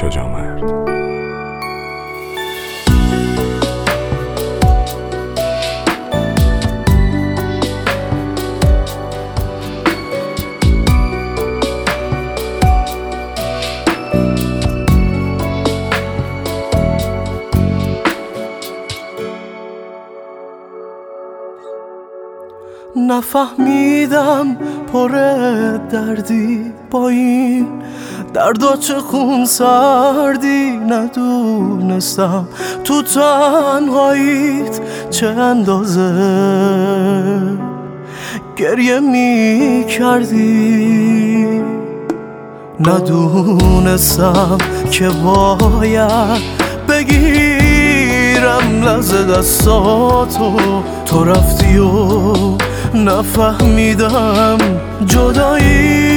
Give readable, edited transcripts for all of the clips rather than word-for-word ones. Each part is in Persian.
شجاع مرد. نفهمیدم پر دردی با این دردا چه خون سردی، ندونستم تو تنهاییت چه اندازه گریه می کردی، ندونستم که باید بگیرم لحظه دستاتو، تو رفتی و نفهمیدم جدایی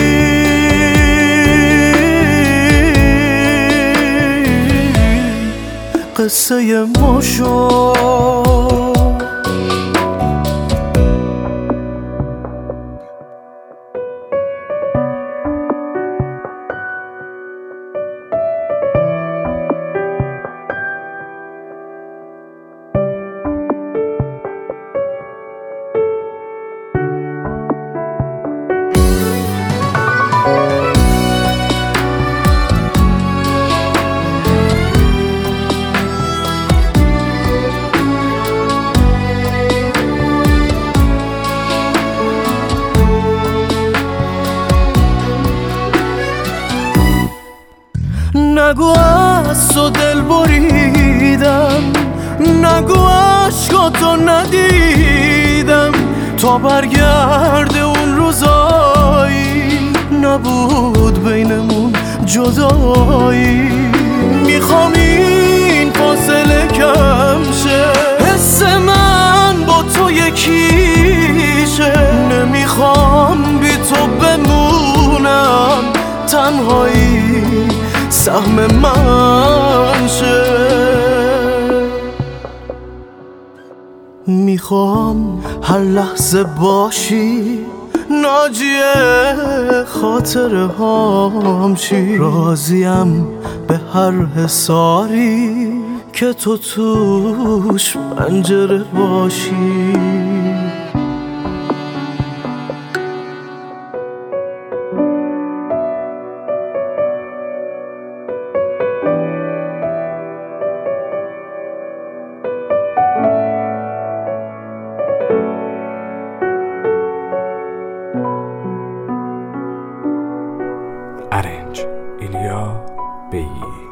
قصه ما شد. نگو از تو دل بریدم، نگو عشقاتو ندیدم، تا برگرده اون روزایی نبود بینمون جدایی. میخوام این فاصله کم شه، حس من با تو یکیشه، نمیخوام بی تو بمونم، تنهایی سهم من شه. میخوام هر لحظه باشی ناجی خاطره هام چی، راضیم به هر حصاری که تو توش پنجره باشی. ارنج ایلیا بیی.